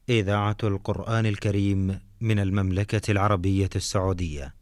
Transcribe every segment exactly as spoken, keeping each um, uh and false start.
إذاعة القرآن الكريم من المملكة العربية السعودية.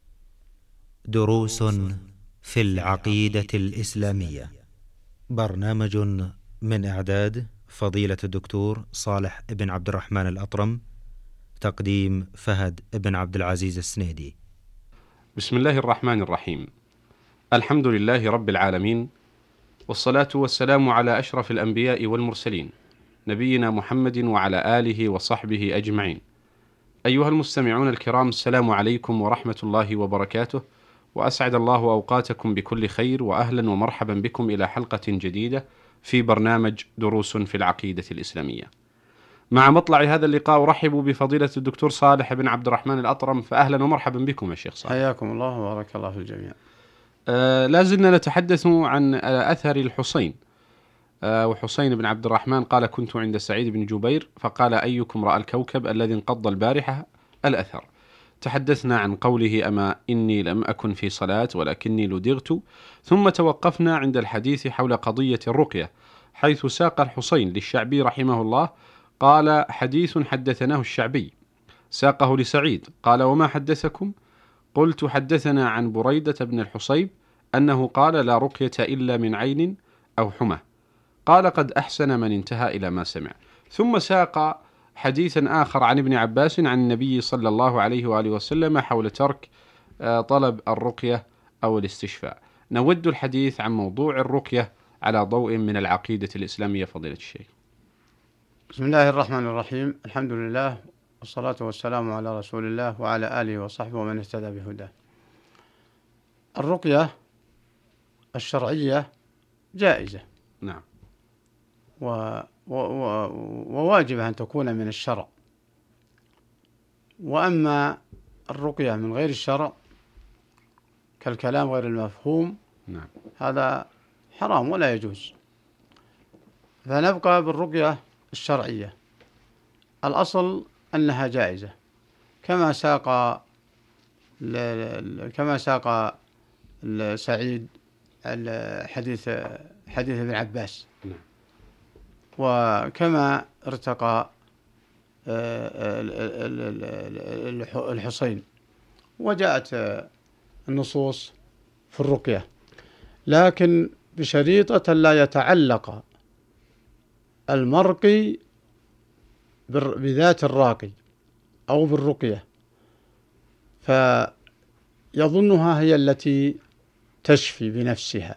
دروس في العقيدة الإسلامية. برنامج من إعداد فضيلة الدكتور صالح بن عبد الرحمن الأطرم. تقديم فهد بن عبد العزيز السنيدي. بسم الله الرحمن الرحيم. الحمد لله رب العالمين، والصلاة والسلام على أشرف الأنبياء والمرسلين، نبينا محمد وعلى آله وصحبه أجمعين. أيها المستمعون الكرام، السلام عليكم ورحمة الله وبركاته، وأسعد الله أوقاتكم بكل خير، وأهلا ومرحبا بكم إلى حلقة جديدة في برنامج دروس في العقيدة الإسلامية. مع مطلع هذا اللقاء أرحب بفضيلة الدكتور صالح بن عبد الرحمن الأطرم، فأهلا ومرحبا بكم يا شيخ صالح. حياكم الله وبارك الله في الجميع. آه لازلنا نتحدث عن آه أثر الحسين. آه وحسين بن عبد الرحمن قال: كنت عند سعيد بن جبير فقال: أيكم رأى الكوكب الذي انقض البارحة؟ الأثر. تحدثنا عن قوله: أما إني لم أكن في صلاة ولكني لدغت، ثم توقفنا عند الحديث حول قضية الرقية، حيث ساق الحسين للشعبي رحمه الله قال: حديث حدثناه الشعبي. ساقه لسعيد قال: وما حدثكم؟ قلت: حدثنا عن بريدة بن الحصيب أنه قال: لا رقية إلا من عين أو حمى. قال: قد أحسن من انتهى إلى ما سمع. ثم ساق حديثا آخر عن ابن عباس عن النبي صلى الله عليه وآله وسلم حول ترك طلب الرقية أو الاستشفاء. نود الحديث عن موضوع الرقية على ضوء من العقيدة الإسلامية فضيلة الشيخ. بسم الله الرحمن الرحيم. الحمد لله والصلاة والسلام على رسول الله وعلى آله وصحبه ومن اهتدى بهداه. الرقية الشرعية جائزة، نعم، و... و... و... وواجب أن تكون من الشرع. وأما الرقية من غير الشرع كالكلام غير المفهوم، نعم، هذا حرام ولا يجوز. فنبقى بالرقية الشرعية. الأصل أنها جائزة، كما ساق ل... كما ساق سعيد حديث حديث ابن عباس، نعم، وكما ارتقى الحسين، وجاءت النصوص في الرقية، لكن بشريطة لا يتعلق المرقي بذات الراقي أو بالرقية، فيظنها هي التي تشفي بنفسها.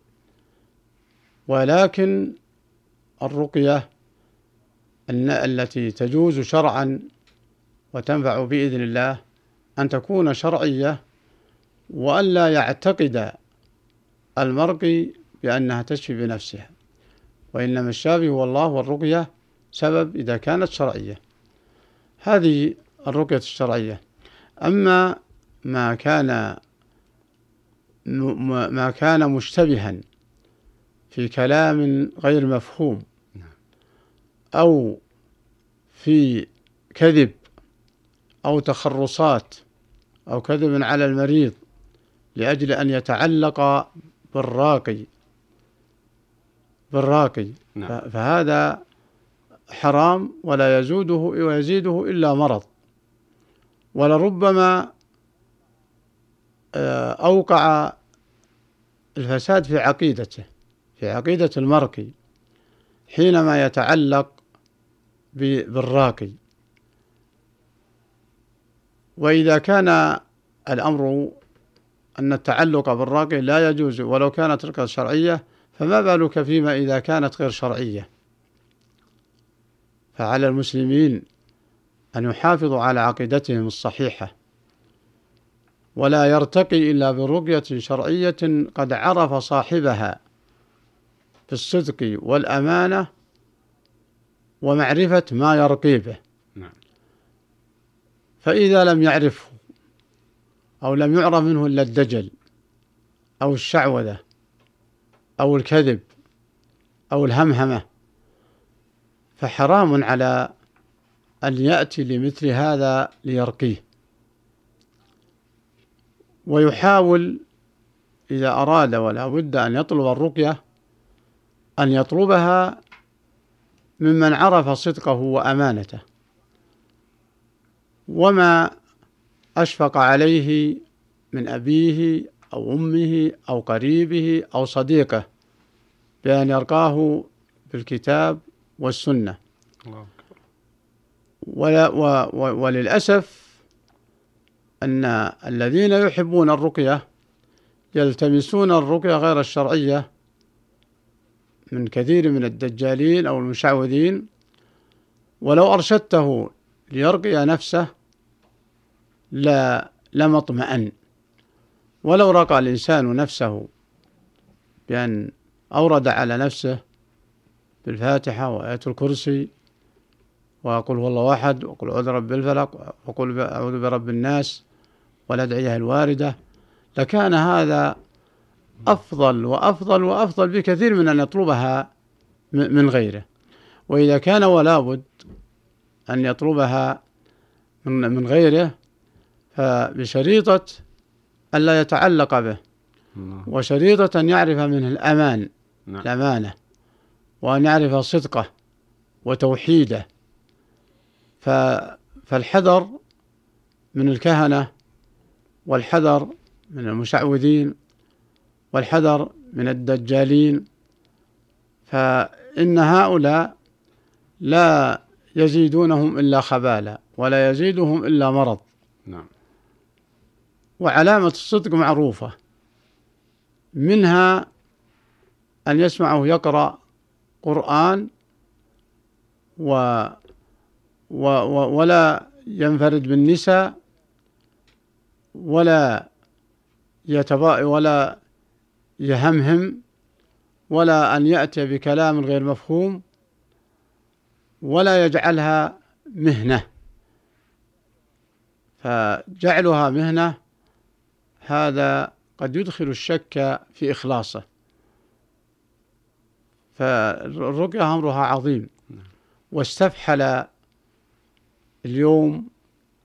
ولكن الرقية التي تجوز شرعا وتنفع بإذن الله أن تكون شرعية، وأن لا يعتقد المرقي بأنها تشفي بنفسها، وإنما الشافي هو الله، والرقية سبب إذا كانت شرعية. هذه الرقية الشرعية. أما ما كان ما كان مشتبها في كلام غير مفهوم، أو في كذب أو تخرصات أو كذب على المريض لأجل أن يتعلق بالراقي بالراقي نعم. فهذا حرام، ولا يزوده ويزيده إلا مرض، ولربما أوقع الفساد في عقيدته في عقيدة المرقي حينما يتعلق بالراقي. وإذا كان الأمر أن التعلق بالراقي لا يجوز ولو كانت رقية شرعية، فما بالك فيما إذا كانت غير شرعية؟ فعلى المسلمين أن يحافظوا على عقيدتهم الصحيحة، ولا يرتقي إلا برقية شرعية قد عرف صاحبها بالصدق والأمانة ومعرفة ما يرقي به. نعم. فإذا لم يعرفه أو لم يعرف منه إلا الدجل أو الشعوذة أو الكذب أو الهمهمة، فحرام على أن يأتي لمثل هذا ليرقيه. ويحاول إذا أراد ولا بد أن يطلب الرقية أن يطلبها ممن عرف صدقه وأمانته، وما أشفق عليه من أبيه أو أمه أو قريبه أو صديقه بأن يرقاه بالكتاب والسنة. ولا و وللأسف أن الذين يحبون الرقية يلتمسون الرقية غير الشرعية من كثير من الدجالين أو المشعوذين، ولو أرشدته ليرقي نفسه لا لم اطمئن. ولو رقى الإنسان نفسه بأن أورد على نفسه بالفاتحة وآية الكرسي وقل هو الله أحد وقل أعوذ برب الفلق وقل أعوذ برب الناس والأدعية الواردة، لكان هذا أفضل وأفضل وأفضل بكثير من أن يطلبها من غيره. وإذا كان ولا بد أن يطلبها من غيره فبشريطة ألا يتعلق به، وشريطة أن يعرف منه الأمان الأمانة، وأن يعرف صدقه وتوحيده. فالحذر من الكهنة، والحذر من المشعوذين، والحذر من الدجالين، فإن هؤلاء لا يزيدونهم إلا خبالا ولا يزيدهم إلا مرض. نعم. وعلامة الصدق معروفة، منها أن يسمعه يقرأ قرآن و و و ولا ينفرد بالنساء ولا يتباء ولا يهمهم، ولا أن يأتي بكلام غير مفهوم، ولا يجعلها مهنة. فجعلها مهنة هذا قد يدخل الشك في إخلاصه. فالرقية أمرها عظيم، واستفحل اليوم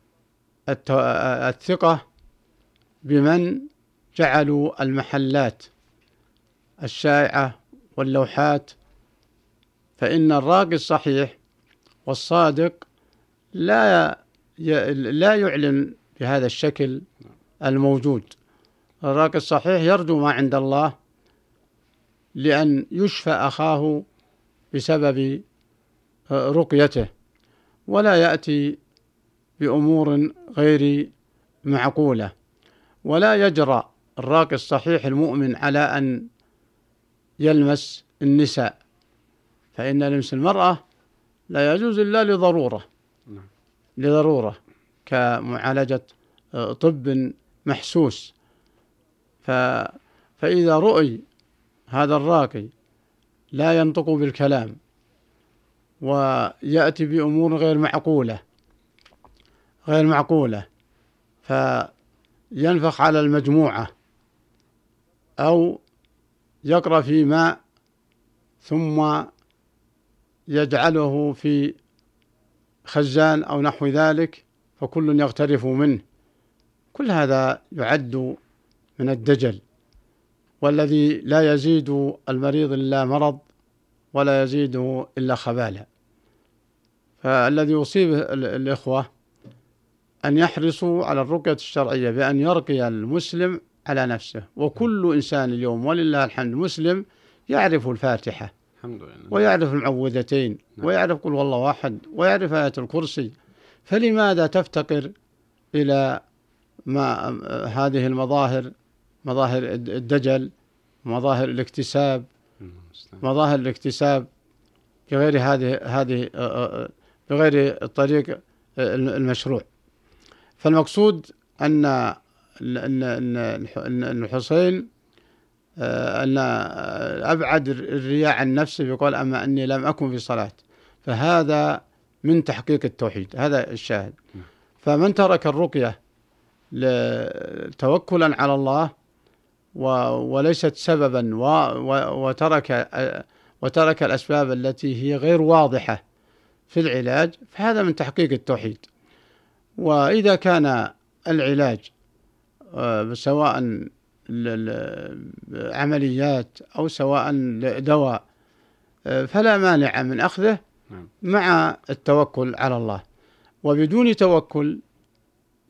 الثقة بمن جعلوا المحلات الشائعة واللوحات. فإن الراقي الصحيح والصادق لا لا يعلن بهذا الشكل الموجود. الراقي الصحيح يرجو ما عند الله لأن يشفى أخاه بسبب رقيته، ولا يأتي بأمور غير معقولة. ولا يجرأ الراقي الصحيح المؤمن على أن يلمس النساء، فإن لمس المرأة لا يجوز إلا لضرورة لضرورة كمعالجة طب محسوس. فإذا رؤي هذا الراقي لا ينطق بالكلام ويأتي بأمور غير معقولة غير معقولة فينفخ على المجموعة أو يقرأ في ماء ثم يجعله في خزان أو نحو ذلك فكل يغترف منه، كل هذا يعد من الدجل، والذي لا يزيد المريض إلا مرض ولا يزيده إلا خبالا. فالذي يصيب الإخوة أن يحرصوا على الرقية الشرعية بأن يرقي المسلم على نفسه. وكل إنسان اليوم ولله الحمد مسلم يعرف الفاتحة الحمد لله، ويعرف المعوذتين، نعم. ويعرف قل والله واحد، ويعرف آية الكرسي. فلماذا تفتقر إلى ما هذه المظاهر، مظاهر الدجل، مظاهر الاكتساب مظاهر الاكتساب بغير هذه هذه بغير الطريق المشروع؟ فالمقصود أن أن الحسين أن أبعد الرياء عن نفسه يقول أما أني لم أكن في صلاة، فهذا من تحقيق التوحيد، هذا الشاهد. فمن ترك الرقية توكلا على الله وليست سببا وترك وترك الأسباب التي هي غير واضحة في العلاج، فهذا من تحقيق التوحيد. وإذا كان العلاج سواء عمليات أو سواء دواء فلا مانع من أخذه مع التوكل على الله. وبدون توكل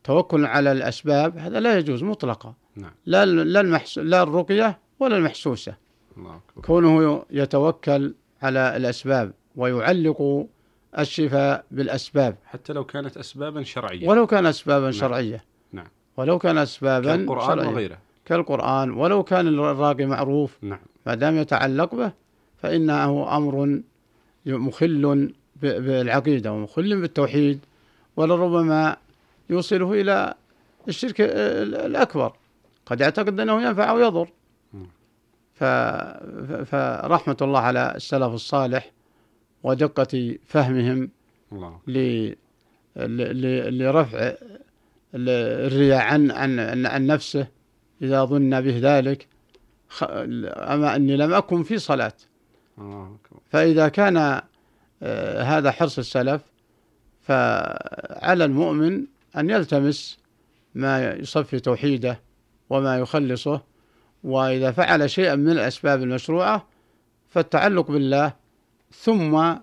توكل على الأسباب هذا لا يجوز مطلقا. نعم. لا لا, المحس... لا الرقية ولا المحسوسة. الله أكبر. كونه يتوكل على الأسباب ويعلق الشفاء بالأسباب حتى لو كانت أسبابا شرعية. ولو كان أسبابا نعم. شرعية. نعم. ولو كان أسبابا كالقرآن شرعية وغيره. كالقرآن ولو كان الراقي معروف. نعم. ما دام يتعلق به فإنه أمر مخل بالعقيدة ومخل بالتوحيد، ولربما يوصله إلى الشرك الأكبر، قد يعتقد أنه ينفع أو يضر. فرحمة الله على السلف الصالح ودقة فهمهم الله. لرفع الرياء عن عن عن نفسه إذا ظن به ذلك، أما أني لم أكن في صلاة. فإذا كان هذا حرص السلف فعلى المؤمن أن يلتمس ما يصفي توحيده وما يخلصه، وإذا فعل شيئا من الأسباب المشروعة فالتعلق بالله ثم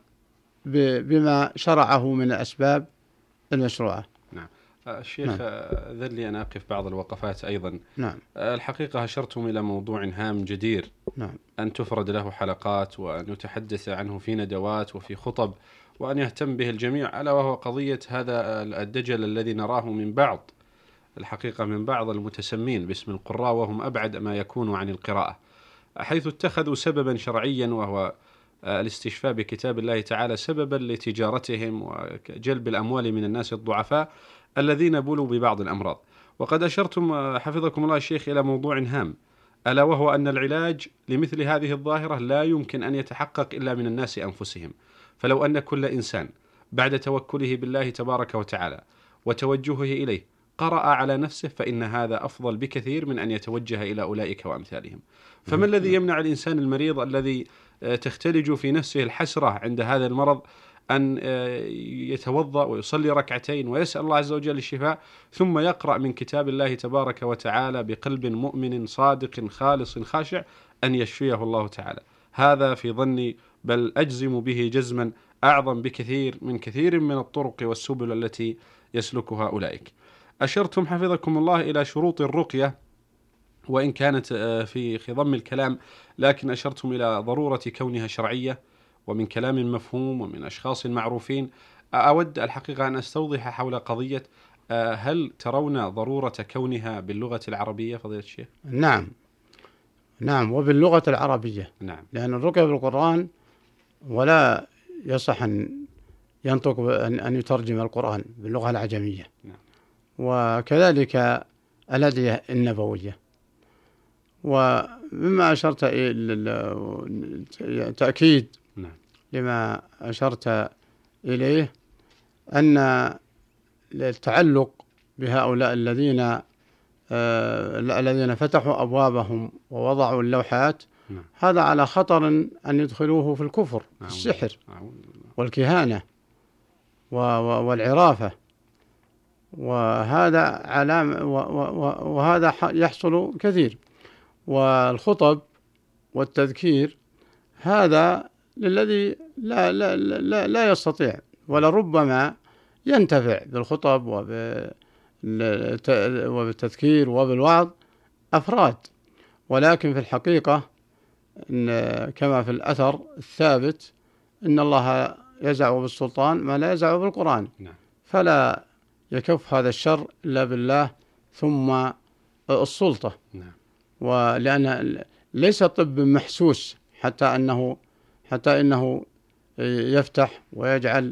بما شرعه من الأسباب المشروعة. نعم. الشيخ ذلي أنا أقف بعض الوقفات أيضا. نعم. الحقيقة أشرتم إلى موضوع هام جدير. نعم. أن تفرد له حلقات وأن يتحدث عنه في ندوات وفي خطب وأن يهتم به الجميع، ألا وهو قضية هذا الدجل الذي نراه من بعض الحقيقة من بعض المتسمين باسم القراء وهم أبعد ما يكون عن القراءة، حيث اتخذوا سببا شرعيا وهو الاستشفاء بكتاب الله تعالى سببا لتجارتهم وجلب الأموال من الناس الضعفاء الذين بلوا ببعض الأمراض. وقد أشرتم حفظكم الله الشيخ إلى موضوع هام، ألا وهو أن العلاج لمثل هذه الظاهرة لا يمكن أن يتحقق إلا من الناس أنفسهم. فلو أن كل إنسان بعد توكله بالله تبارك وتعالى وتوجهه إليه قرأ على نفسه فإن هذا أفضل بكثير من أن يتوجه إلى أولئك وأمثالهم. فما الذي يمنع الإنسان المريض الذي تختلج في نفسه الحسرة عند هذا المرض أن يتوضأ ويصلي ركعتين ويسأل الله عز وجل الشفاء، ثم يقرأ من كتاب الله تبارك وتعالى بقلب مؤمن صادق خالص خاشع أن يشفيه الله تعالى؟ هذا في ظني بل أجزم به جزما أعظم بكثير من كثير من الطرق والسبل التي يسلكها أولئك. أشرتم حفظكم الله إلى شروط الرقية وإن كانت في خضم الكلام، لكن أشرتم إلى ضرورة كونها شرعية ومن كلام مفهوم ومن أشخاص معروفين. أود الحقيقة أن أستوضح حول قضية هل ترون ضرورة كونها باللغة العربية فضيلة الشيخ؟ نعم نعم وباللغة العربية. نعم. لأن الرقية بالقرآن ولا يصح أن ينطق أن يترجم القرآن باللغة العجمية. نعم. وكذلك الأدعية النبوية. ومما أشرت إلى تأكيد نعم. لما أشرت إليه أن التعلق بهؤلاء الذين آه الذين فتحوا أبوابهم ووضعوا اللوحات، نعم. هذا على خطر أن يدخلوه في الكفر، نعم. السحر نعم. والكهانة والعرافة، وهذا علامة وهذا يحصل كثير. والخطب والتذكير هذا للذي لا لا لا لا يستطيع، ولربما ينتفع بالخطب وبالتذكير وبالوعظ أفراد، ولكن في الحقيقة إن كما في الأثر الثابت إن الله يزع بالسلطان ما لا يزع بالقرآن. نعم. فلا يكف هذا الشر إلا بالله ثم السلطة. نعم. ولأن ليس طب محسوس حتى أنه حتى إنه يفتح ويجعل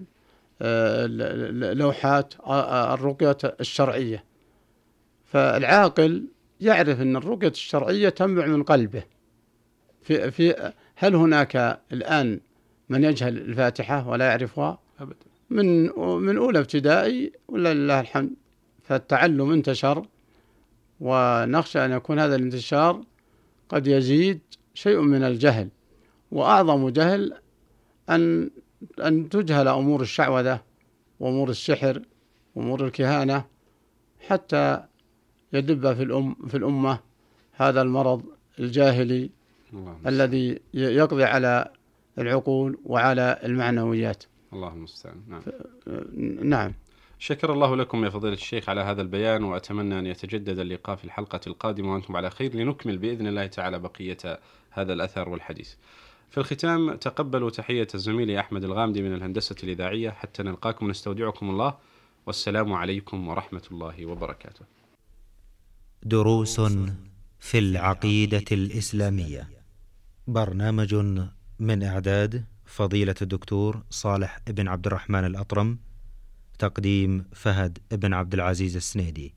لوحات الرقية الشرعية. فالعاقل يعرف أن الرقية الشرعية تنبع من قلبه. في في هل هناك الآن من يجهل الفاتحة ولا يعرفها؟ أبدا. من من أولى ابتدائي ولا لله الحمد. فالتعلم انتشر، ونخشى أن يكون هذا الانتشار قد يزيد شيء من الجهل، وأعظم جهل أن أن تجهل أمور الشعوذة وأمور السحر وأمور الكهانة حتى يدب في الأم في الأمة هذا المرض الجاهلي الذي يقضي على العقول وعلى المعنويات. الله المستعان. نعم. نعم. شكر الله لكم يا فضيلة الشيخ على هذا البيان، وأتمنى أن يتجدد اللقاء في الحلقة القادمة وأنتم على خير لنكمل بإذن الله تعالى بقية هذا الأثر والحديث. في الختام تقبلوا تحية الزميل أحمد الغامدي من الهندسة الإذاعية، حتى نلقاكم نستودعكم الله، والسلام عليكم ورحمة الله وبركاته. دروس في العقيدة الإسلامية، برنامج من إعداد فضيلة الدكتور صالح بن عبد الرحمن الأطرم، تقديم فهد بن عبد العزيز السنيدي.